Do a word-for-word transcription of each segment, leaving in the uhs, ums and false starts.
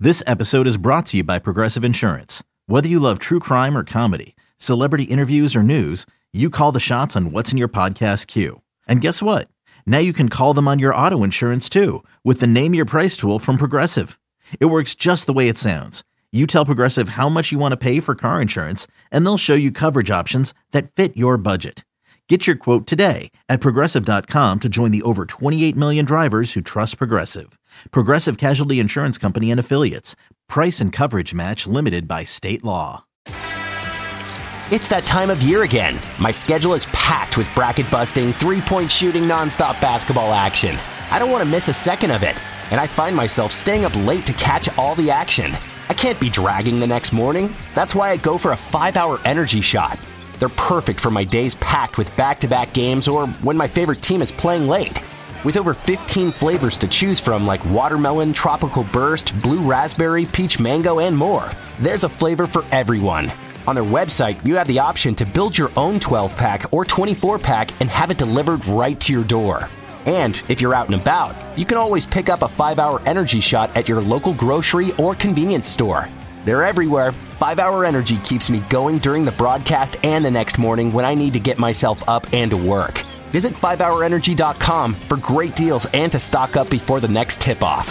This episode is brought to you by Progressive Insurance. Whether you love true crime or comedy, celebrity interviews or news, you call the shots on what's in your podcast queue. And guess what? Now you can call them on your auto insurance too with the Name Your Price tool from Progressive. It works just the way it sounds. You tell Progressive how much you want to pay for car insurance, and they'll show you coverage options that fit your budget. Get your quote today at Progressive dot com to join the over twenty-eight million drivers who trust Progressive. Progressive Casualty Insurance Company and Affiliates. Price and coverage match limited by state law. It's that time of year again. My schedule is packed with bracket-busting, three-point shooting, nonstop basketball action. I don't want to miss a second of it, and I find myself staying up late to catch all the action. I can't be dragging the next morning. That's why I go for a five-hour energy shot. They're perfect for my days packed with back-to-back games or when my favorite team is playing late. With over fifteen flavors to choose from like watermelon, tropical burst, blue raspberry, peach mango, and more, there's a flavor for everyone. On their website, you have the option to build your own twelve-pack or twenty-four-pack and have it delivered right to your door. And if you're out and about, you can always pick up a five-hour energy shot at your local grocery or convenience store. They're everywhere. five-hour Energy keeps me going during the broadcast and the next morning when I need to get myself up and to work. Visit five hour energy dot com for great deals and to stock up before the next tip-off.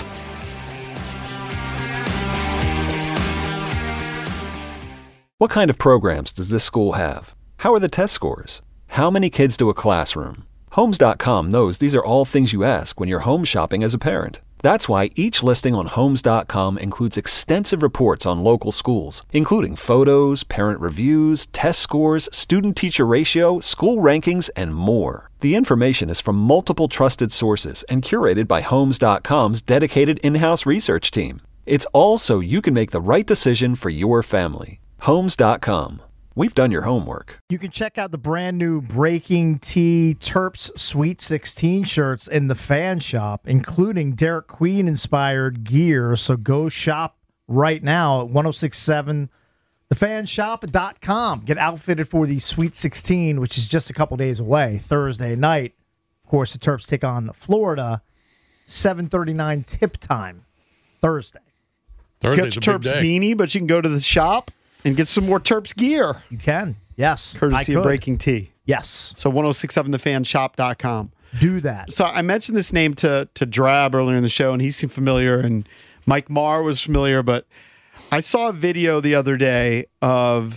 What kind of programs does this school have? How are the test scores? How many kids do a classroom? Homes dot com knows these are all things you ask when you're home shopping as a parent. That's why each listing on Homes dot com includes extensive reports on local schools, including photos, parent reviews, test scores, student-teacher ratio, school rankings, and more. The information is from multiple trusted sources and curated by Homes dot com's dedicated in-house research team. It's all so you can make the right decision for your family. Homes dot com. We've done your homework. You can check out the brand new Breaking Tea Terps Sweet sixteen shirts in the fan shop, including Derek Queen inspired gear. So go shop right now at ten sixty-seven the fan shop dot com. Get outfitted for the Sweet sixteen, which is just a couple days away, Thursday night. Of course, the Terps take on Florida, seven thirty-nine tip time, Thursday. Thursday's Get your a big Terps day. beanie, but you can go to the shop and get some more Terps gear. You can, yes. Courtesy of Breaking Tea. Yes. So ten sixty-seven the fan shop dot com. Do that. So I mentioned this name to, to Drab earlier in the show, and he seemed familiar, and Mike Marr was familiar, but I saw a video the other day of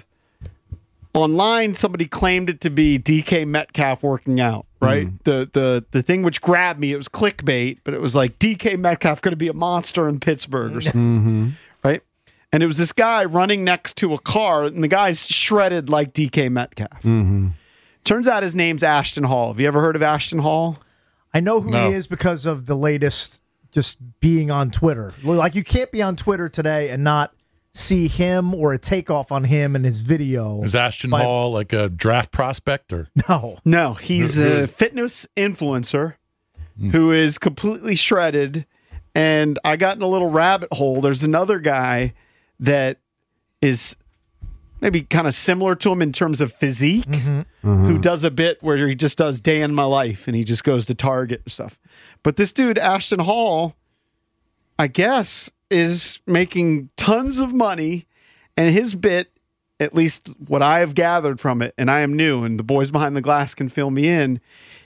online, somebody claimed it to be D K Metcalf working out, right? Mm. The the the thing which grabbed me, it was clickbait, but it was like D K Metcalf going to be a monster in Pittsburgh or something, mm-hmm. right? And it was this guy running next to a car, and the guy's shredded like D K Metcalf. Mm-hmm. Turns out his name's Ashton Hall. Have you ever heard of Ashton Hall? I know who No. he is because of the latest just being on Twitter. Like, you can't be on Twitter today and not see him or a takeoff on him and his video. Is Ashton By- Hall like a draft prospect? Or No. No, he's Who- who a is- fitness influencer who is completely shredded. And I got in a little rabbit hole. There's another guy that is maybe kind of similar to him in terms of physique, Mm-hmm. who does a bit where he just does day in my life and he just goes to Target and stuff. But this dude, Ashton Hall, I guess, is making tons of money, and his bit, at least what I have gathered from it, and I am new, and the boys behind the glass can fill me in,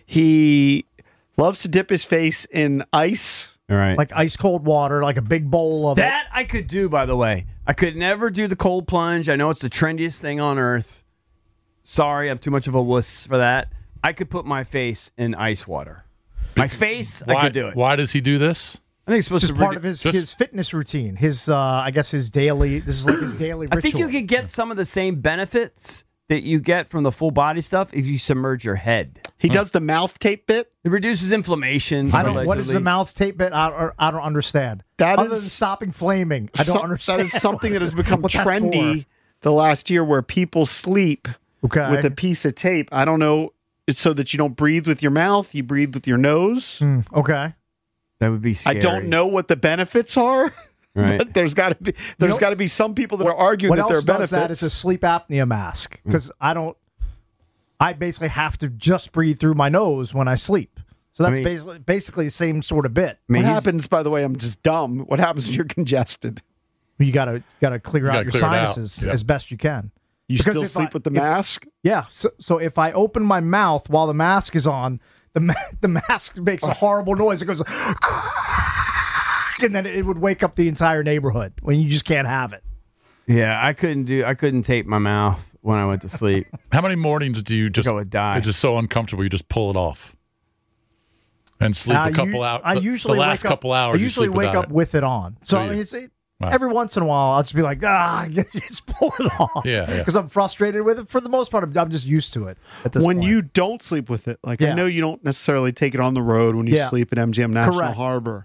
he loves to dip his face in ice. All right. Like ice cold water, like a big bowl of That I could do, by the way. I could never do the cold plunge. I know it's the trendiest thing on earth. Sorry, I'm too much of a wuss for that. I could put my face in ice water. My face, why, I could do it. Why does he do this? I think it's supposed just to part redu- of his, just- his fitness routine. His, uh, I guess, his daily. This is like his daily ritual. I think you could get some of the same benefits that you get from the full body stuff if you submerge your head. He does the mouth tape bit. It reduces inflammation. I don't. What is the allegedly. mouth tape bit? I, or, I don't understand. That Other is- than stopping flaming, I don't Some- understand. That is something that has become what that's trendy for. the last year, where people sleep Okay. with a piece of tape. I don't know. It's so that you don't breathe with your mouth, you breathe with your nose. Hmm, okay. That would be scary. I don't know what the benefits are, Right. but there's got to be there's know- got to be some people that are arguing What that there are else does benefits. that is a sleep apnea mask because I don't. I basically have to just breathe through my nose when I sleep. So that's I mean- basically basically the same sort of bit. I mean, what he's- happens, by the way? I'm just dumb. What happens when you're congested? You gotta gotta clear You out gotta your clear it out. sinuses Yeah. as best you can. You Because still if sleep I- with the if- mask? Yeah. So, so if I open my mouth while the mask is on, the ma- the mask makes a horrible noise. It goes, and then it would wake up the entire neighborhood when you just can't have it. Yeah, I couldn't do. I couldn't tape my mouth when I went to sleep. How many mornings do you just? I would die. It's just so uncomfortable. You just pull it off and sleep I a couple u- hours. I usually the last wake up, couple hours. I usually you sleep wake without up it. with it on. So Do you? it's, it, Wow. every once in a while, I'll just be like, ah, just pull it off. Yeah, yeah. Because I'm frustrated with it. For the most part, I'm, I'm just used to it at this When point. you don't sleep with it, like I Yeah. know you don't necessarily take it on the road when you Yeah. sleep at M G M National Correct. Harbor.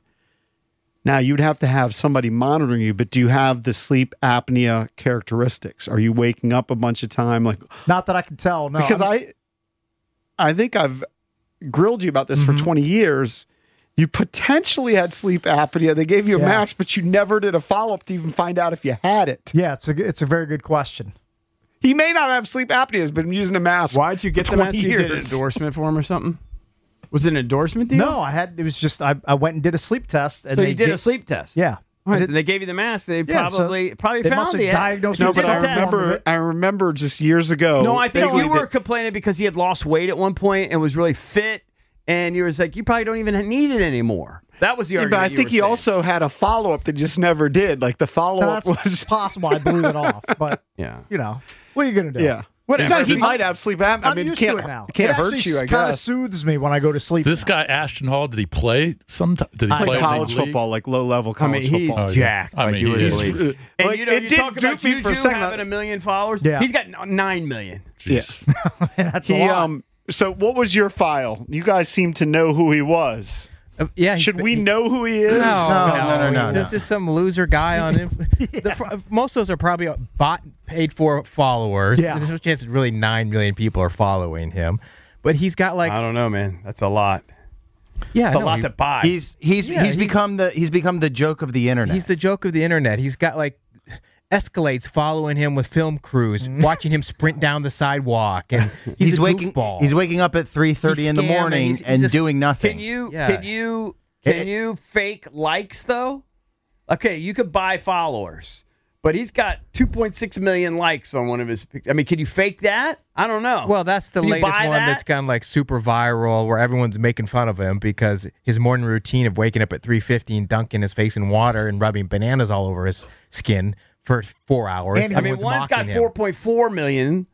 Now you'd have to have somebody monitoring you, but do you have the sleep apnea characteristics? Are you waking up a bunch of time? Like Not that I can tell. No, because I'm- I, I think I've grilled you about this Mm-hmm. for twenty years. You potentially had sleep apnea. They gave you a Yeah. mask, but you never did a follow up to even find out if you had it. Yeah, it's a it's a very good question. He may not have sleep apnea. Has been using a mask. Why'd you get for the mask? twenty You did an years. endorsement for him or something? Was it an endorsement deal? No, I had it was just I, I went and did a sleep test and So they you did ga- a sleep test. Yeah. All right, I did- so they gave you the mask. They Yeah, so probably probably they found must have it. diagnosed No, me but with I some form of remember. it. I remember just years ago. No, I think vaguely you were that- complaining because he had lost weight at one point and was really fit, and you was like, you probably don't even need it anymore. That was the Yeah, argument. but I you think were he saying. also had a follow up that just never did. Like the follow Now, up that's was. possible. I blew it off, but Yeah. you know, what are you gonna do? Yeah. Whatever. No, he I'm- might have sleep apnea. I I'm mean, it used can't, to it now. it can't it hurt actually you, I kind of guess. soothes me when I go to sleep. This now. guy Ashton Hall, did he play some? Did he Played play in the college league? football, like low level I college mean, he's football. Oh, yeah. jacked. I like mean, you he would is. believe. And Like, you know, it you did talk about dupe me for a Juju second. having a million followers. Yeah. He's got n- nine million. Jeez. That's a He, lot. um, so, what was your file? You guys seem to know who he was. Uh, yeah, he's Should been- we he- know who he is? No, No, no, no, no, no, He's no. just- just some loser guy on it. The fr- most of those are probably bought, paid for followers. Yeah. There's no chance that really nine million people are following him. But he's got like, I don't know, man. That's a lot. yeah, It's a no, lot he- to buy. He's he's Yeah, he's he's- become the he's become the joke of the internet. he's the joke of the internet. He's got like Escalades following him with film crews, watching him sprint down the sidewalk, and he's, he's a waking goofball. he's waking up at three thirty He's in the scamming. morning He's- he's and just- doing nothing. Can you Yeah. can you can It- you fake likes though? Okay, you could buy followers, but he's got two point six million likes on one of his. pic- I mean, can you fake that? I don't know. Well, that's the Can you latest buy one that? that's gone like super viral, where everyone's making fun of him because his morning routine of waking up at three fifty and dunking his face in water and rubbing bananas all over his skin for four hours. And- I mean, everyone's one's got mocking him. four point four million.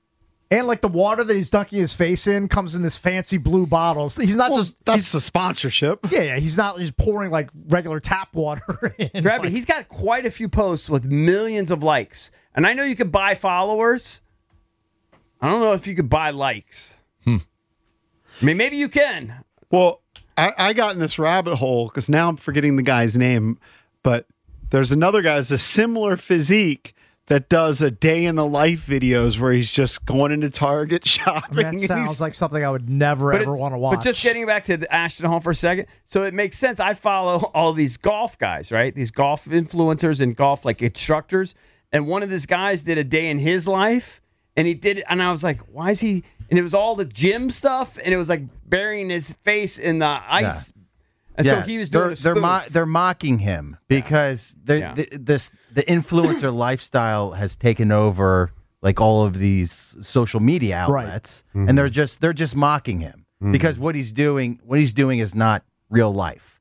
and like the water that he's dunking his face in comes in this fancy blue bottles. He's not Well, just that's the sponsorship. yeah, yeah. He's not just pouring like regular tap water in. Grab it. Like, He's got quite a few posts with millions of likes, and I know you could buy followers. I don't know if you could buy likes. I mean, maybe you can. Well, I, I got in this rabbit hole because now I'm forgetting the guy's name, but there's another guy that's a similar physique that does a day in the life videos where he's just going into Target shopping. that and sounds he's- like something I would never But ever it's- want to watch. But just getting back to the Ashton Hall for a second, so it makes sense. I follow all these golf guys, right? These golf influencers and golf like instructors, and one of these guys did a day in his life, and he did it, and I was like, why is he? And it was all the gym stuff, and it was like burying his face in the ice. And so he was doing they're a they're, spoof. mo- they're mocking him because the, Yeah. the this the influencer lifestyle has taken over like all of these social media Right. outlets, and they're just they're just mocking him because what he's doing what he's doing is not real life,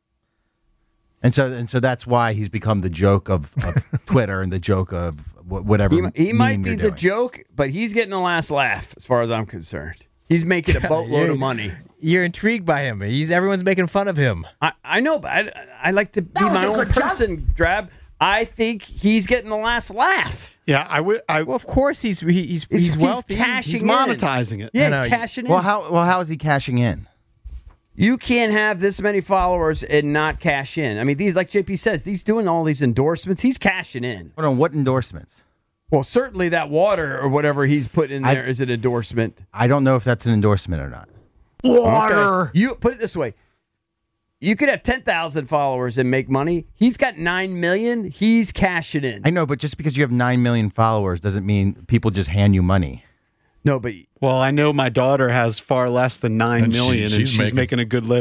and so and so that's why he's become the joke of, of Twitter and the joke of wh- whatever. He, he might meme be you're the doing. joke, but he's getting the last laugh as far as I'm concerned. He's making a boatload you're- of money. You're intrigued by him. He's everyone's making fun of him. I, I know, but I, I like to be my own person, Drab. I think he's getting the last laugh. yeah, I would. I Well, of course he's he, he's he's, He's- wealthy. he's cashing he's in. monetizing it. Yeah, No, he's no, cashing in. Well, how well how is he cashing in? You can't have this many followers and not cash in. I mean, these, like J P says, he's doing all these endorsements. He's cashing in. Hold on, what endorsements? Well, certainly that water or whatever he's put in I- there is an endorsement. I don't know if that's an endorsement or not. Okay. You put it this way: you could have ten thousand followers and make money. He's got nine million. He's cashing in. I know, but just because you have nine million followers doesn't mean people just hand you money. No, but Well, I know my daughter has far less than nine And she- million, and she's she's making- making a good living.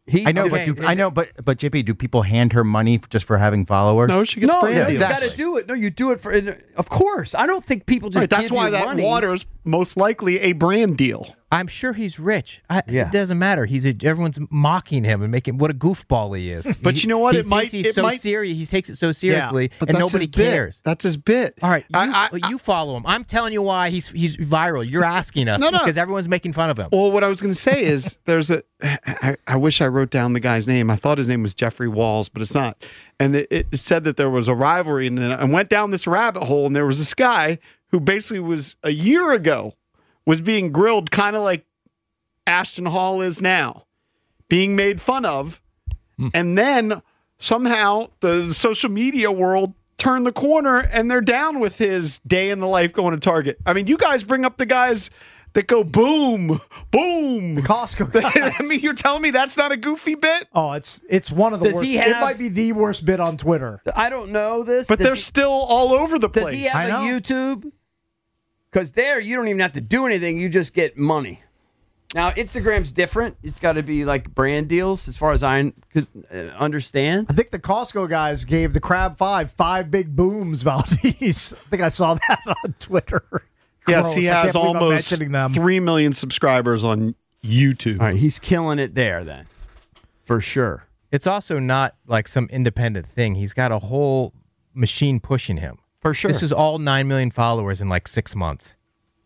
He, I know, Okay, but do, I know, but but J P, do people hand her money just for having followers? No, she gets no, brand no, deals. you exactly. got to do it. No, you do it for. Of course, I don't think people just. Right, that's give why you that money. water's most likely a brand deal. I'm sure he's rich. I, Yeah. It doesn't matter. He's a, everyone's mocking him and making what a goofball he is. But He- you know what? He It thinks might- He's it so might- serious. He takes it so seriously, But and that's nobody his bit. cares. That's his bit. All right, you, I- I- you follow him. I'm telling you why he's he's viral. You're asking us No, no. because everyone's making fun of him. Well, what I was going to say is there's a. I, I wish I wrote down the guy's name. I thought his name was Jeffrey Walls, but it's not. And it, it said that there was a rivalry, and then I went down this rabbit hole, and there was this guy who basically was a year ago was being grilled, kind of like Ashton Hall is now, being made fun of, and then somehow the social media world turned the corner, and they're down with his day in the life going to Target. I mean, you guys bring up the guys that go boom, boom. Costco guys. I mean, you're telling me that's not a goofy bit? Oh, it's it's one of the Does worst. he It have- might be the worst bit on Twitter. I don't know this, But Does they're he- still all over the Does place. he have I a know. YouTube? Because there, you don't even have to do anything. You just get money. Now, Instagram's different. It's got to be like brand deals, as far as I could uh, understand. I think the Costco guys gave the Crab Five five big booms, Valdez. I think I saw that on Twitter. yes, Gross. he I can't has believe I'm almost mentioning them. three million subscribers on YouTube. All right, he's killing it there then, for sure. It's also not like some independent thing. He's got a whole machine pushing him. For sure. This is all nine million followers in like six months.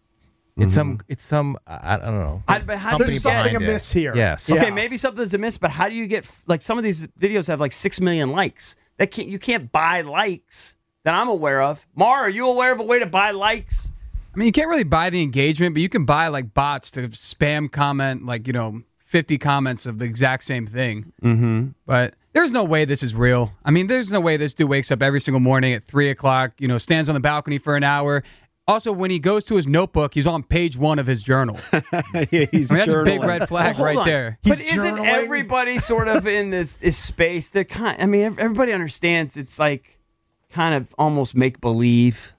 It's some. It's some. I, I don't know. I- but how do company you There's something behind it. amiss here. Yes. Yeah. Okay, maybe something's amiss, but how do you get like some of these videos have like six million likes? That can't you can't buy likes that I'm aware of. Mar, are you aware of a way to buy likes? I mean, you can't really buy the engagement, but you can buy like bots to spam comment, like, you know, fifty comments of the exact same thing. Mm-hmm. But there's no way this is real. I mean, there's no way this dude wakes up every single morning at three o'clock, you know, stands on the balcony for an hour. Also, when he goes to his notebook, he's on page one of his journal. yeah, he's I mean, that's a big journaling. red flag Hold right on. there. But He's isn't journaling. everybody sort of in this, this space? They're kind. I mean, ev- everybody understands it's like kind of almost make believe.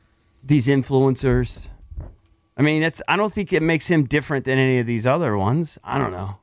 These influencers. I mean, it's. I don't think it makes him different than any of these other ones. I don't know.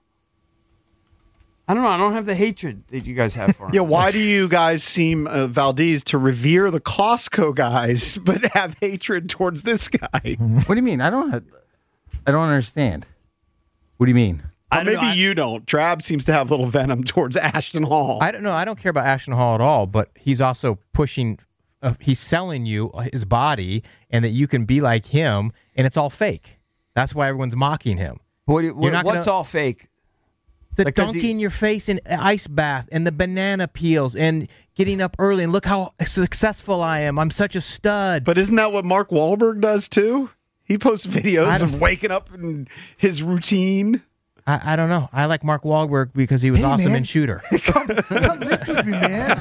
I don't know. I don't have the hatred that you guys have for him. Yeah, why do you guys seem, uh, Valdez, to revere the Costco guys, but have hatred towards this guy? What do you mean? I don't. Have, I don't understand. What do you mean? I Or don't maybe know, I- you don't. Drab seems to have a little venom towards Ashton Hall. I don't know. I don't care about Ashton Hall at all, but he's also pushing. Uh, he's selling you his body, and that you can be like him, and it's all fake. That's why everyone's mocking him. What, do you- what- not what's gonna- all fake? The Like, 'cause dunking he's- your face in an ice bath, and the banana peels, and getting up early, and look how successful I am. I'm such a stud. But isn't that what Mark Wahlberg does too? He posts I videos don't- of waking up and his routine. I, I don't know. I like Mark Wahlberg because he was Hey, awesome man. in Shooter. Come lift with me, man.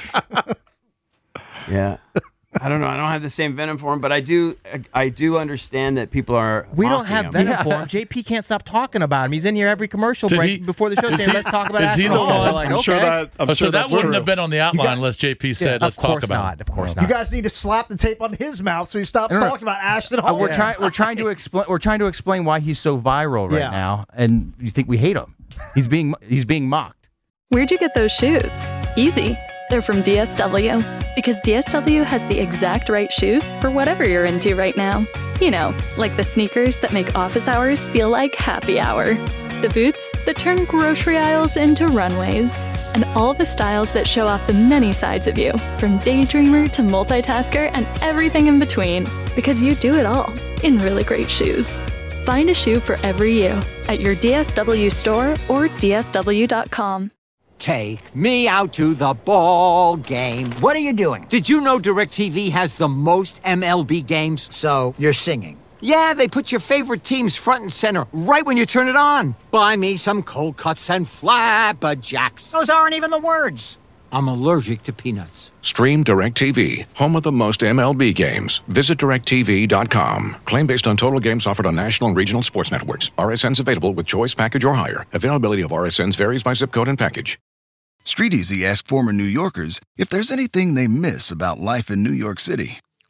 Yeah. I don't know. I don't have the same venom for him, but I do. I do understand that people are. We don't mocking have him. venom for him. J P can't stop talking about him. He's in here every commercial Did break he- before the show is saying, he- "Let's talk about is he Ashton the Hall." one- We're like, I'm okay. sure that. I'm Oh, sure so that that's wouldn't true. have been on the outline got- unless J P said, of let's talk course about not. it. Of course You not. guys need to slap the tape on his mouth so he stops No, no. talking about Ashton Uh, Hall. we're trying. We're trying to explain. We're trying to explain why he's so viral right Yeah. now, and you think we hate him? He's being. He's being mocked. Where'd you get those shoes? Easy. They're from D S W. Because D S W has the exact right shoes for whatever you're into right now. You know, like the sneakers that make office hours feel like happy hour. The boots that turn grocery aisles into runways. And all the styles that show off the many sides of you, from daydreamer to multitasker and everything in between. Because you do it all in really great shoes. Find a shoe for every you at your D S W store or D S W dot com. Take me out to the ball game. What are you doing? Did you know DirecTV has the most M L B games? So, you're singing? Yeah, they put your favorite teams front and center right when you turn it on. Buy me some cold cuts and flapjacks. Those aren't even the words. I'm allergic to peanuts. Stream DirecTV, home of the most M L B games. Visit direct T V dot com. Claim based on total games offered on national and regional sports networks. R S Ns available with choice package or higher. Availability of R S Ns varies by zip code and package. StreetEasy asked former New Yorkers if there's anything they miss about life in New York City.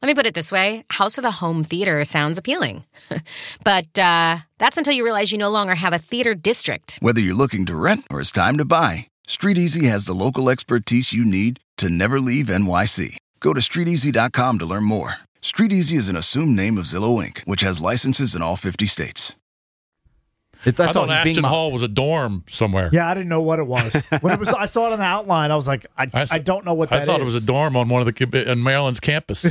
Let me put it this way. House with a home theater sounds appealing. But uh, that's until you realize you no longer have a theater district. Whether you're looking to rent or it's time to buy, StreetEasy has the local expertise you need to never leave N Y C. Go to street easy dot com to learn more. StreetEasy is an assumed name of Zillow Incorporated, which has licenses in all fifty states. It's, I that's all thought he's being Ashton mocked. Hall was a dorm somewhere. Yeah, I didn't know what it was. When it was, I saw it on the outline. I was like, I, I, s- I don't know what that is. I thought it was a dorm on one of the in Maryland's campus.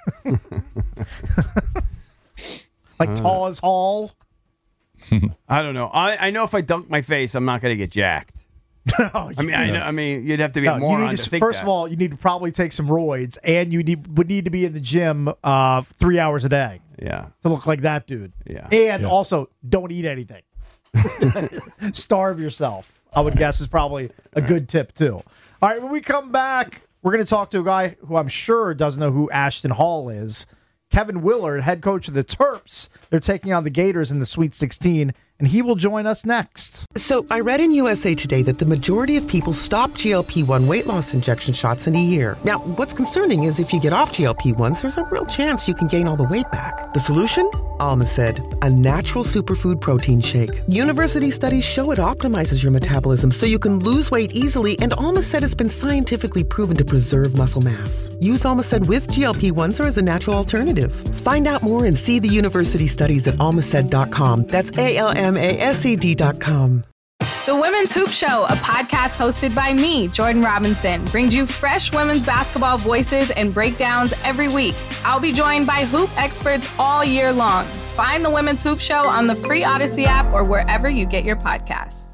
Like Uh. Tawes Hall. I don't know. I, I know if I dunk my face, I'm not going to get jacked. Oh, I mean, I, know, I mean, you'd have to be No, a you moron need to to, think first that. of all, you need to probably take some roids, and you need would need to be in the gym uh, three hours a day. Yeah, to look like that dude. Yeah, and Yeah. also don't eat anything. Starve yourself, I would guess, is probably a good tip too. All right, when we come back, we're going to talk to a guy who I'm sure doesn't know who Ashton Hall is. Kevin Willard, head coach of the Terps. They're taking on the Gators in the Sweet sixteen, and he will join us next. So I read in U S A Today that the majority of people stop G L P one weight loss injection shots in a year. Now, what's concerning is if you get off G L P ones, there's a real chance you can gain all the weight back. The solution? Almacid, a natural superfood protein shake. University studies show it optimizes your metabolism so you can lose weight easily, and Almacid has been scientifically proven to preserve muscle mass. Use Almacid with G L P ones or as a natural alternative. Find out more and see the university studies at almacid dot com. That's A L M A S E D dot com. The Women's Hoop Show, a podcast hosted by me, Jordan Robinson, brings you fresh women's basketball voices and breakdowns every week. I'll be joined by hoop experts all year long. Find the Women's Hoop Show on the free Odyssey app or wherever you get your podcasts.